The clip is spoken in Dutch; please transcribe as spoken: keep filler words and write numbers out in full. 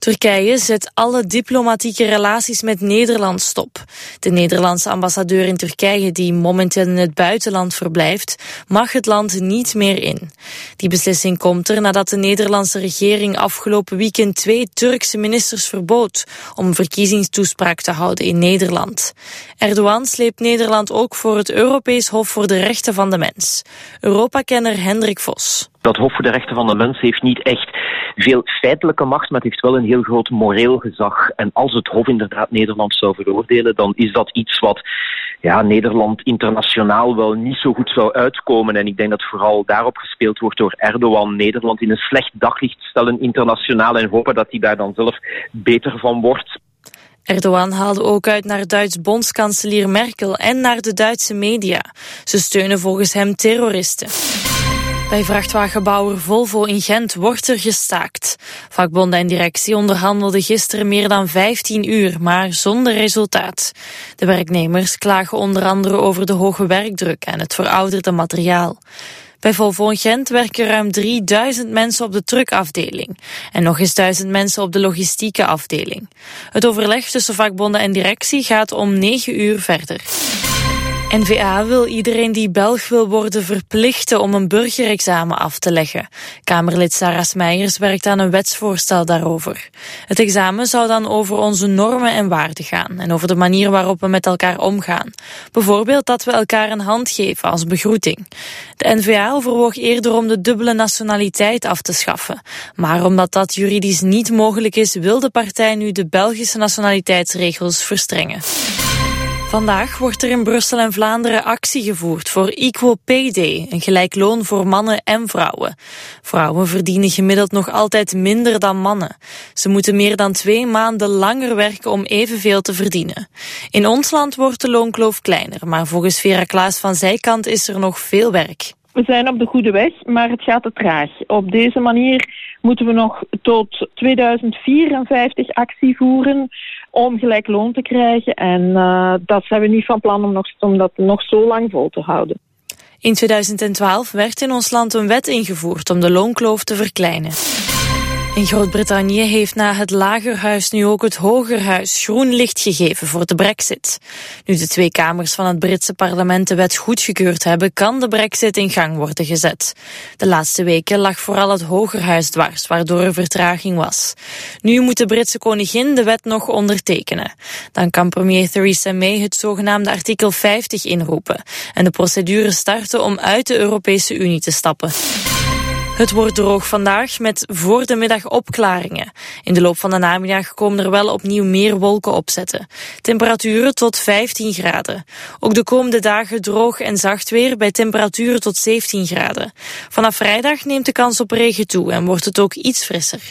Turkije zet alle diplomatieke relaties met Nederland stop. De Nederlandse ambassadeur in Turkije, die momenteel in het buitenland verblijft, mag het land niet meer in. Die beslissing komt er nadat de Nederlandse regering afgelopen weekend twee Turkse ministers verbood om een verkiezingstoespraak te houden in Nederland. Erdogan sleept Nederland ook voor het Europees Hof voor de Rechten van de Mens. Europa-kenner Hendrik Vos. Dat Hof voor de Rechten van de Mens heeft niet echt veel feitelijke macht, maar het heeft wel een heel groot moreel gezag. En als het Hof inderdaad Nederland zou veroordelen, dan is dat iets wat ja, Nederland internationaal wel niet zo goed zou uitkomen. En ik denk dat vooral daarop gespeeld wordt door Erdogan. Nederland in een slecht daglicht stellen internationaal en hopen dat hij daar dan zelf beter van wordt. Erdogan haalde ook uit naar Duits bondskanselier Merkel en naar de Duitse media. Ze steunen volgens hem terroristen. Bij vrachtwagenbouwer Volvo in Gent wordt er gestaakt. Vakbonden en directie onderhandelden gisteren meer dan vijftien uur, maar zonder resultaat. De werknemers klagen onder andere over de hoge werkdruk en het verouderde materiaal. Bij Volvo in Gent werken ruim drieduizend mensen op de truckafdeling en nog eens duizend mensen op de logistieke afdeling. Het overleg tussen vakbonden en directie gaat om negen uur verder. N V A wil iedereen die Belg wil worden verplichten om een burgerexamen af te leggen. Kamerlid Sarah Smeijers werkt aan een wetsvoorstel daarover. Het examen zou dan over onze normen en waarden gaan en over de manier waarop we met elkaar omgaan. Bijvoorbeeld dat we elkaar een hand geven als begroeting. De N V A overwoog eerder om de dubbele nationaliteit af te schaffen. Maar omdat dat juridisch niet mogelijk is, wil de partij nu de Belgische nationaliteitsregels verstrengen. Vandaag wordt er in Brussel en Vlaanderen actie gevoerd voor Equal Pay Day, een gelijk loon voor mannen en vrouwen. Vrouwen verdienen gemiddeld nog altijd minder dan mannen. Ze moeten meer dan twee maanden langer werken om evenveel te verdienen. In ons land wordt de loonkloof kleiner, maar volgens Vera Klaas van Zijkant is er nog veel werk. We zijn op de goede weg, maar het gaat te traag. Op deze manier moeten we nog tot tweeduizend vierenvijftig actie voeren om gelijk loon te krijgen. En uh, dat zijn we niet van plan om, nog, om dat nog zo lang vol te houden. In tweeduizend twaalf werd in ons land een wet ingevoerd om de loonkloof te verkleinen. In Groot-Brittannië heeft na het Lagerhuis nu ook het Hogerhuis groen licht gegeven voor de brexit. Nu de twee kamers van het Britse parlement de wet goedgekeurd hebben, kan de brexit in gang worden gezet. De laatste weken lag vooral het Hogerhuis dwars, waardoor er vertraging was. Nu moet de Britse koningin de wet nog ondertekenen. Dan kan premier Theresa May het zogenaamde artikel vijftig inroepen en de procedure starten om uit de Europese Unie te stappen. Het wordt droog vandaag met voor de middag opklaringen. In de loop van de namiddag komen er wel opnieuw meer wolken opzetten. Temperaturen tot vijftien graden. Ook de komende dagen droog en zacht weer bij temperaturen tot zeventien graden. Vanaf vrijdag neemt de kans op regen toe en wordt het ook iets frisser.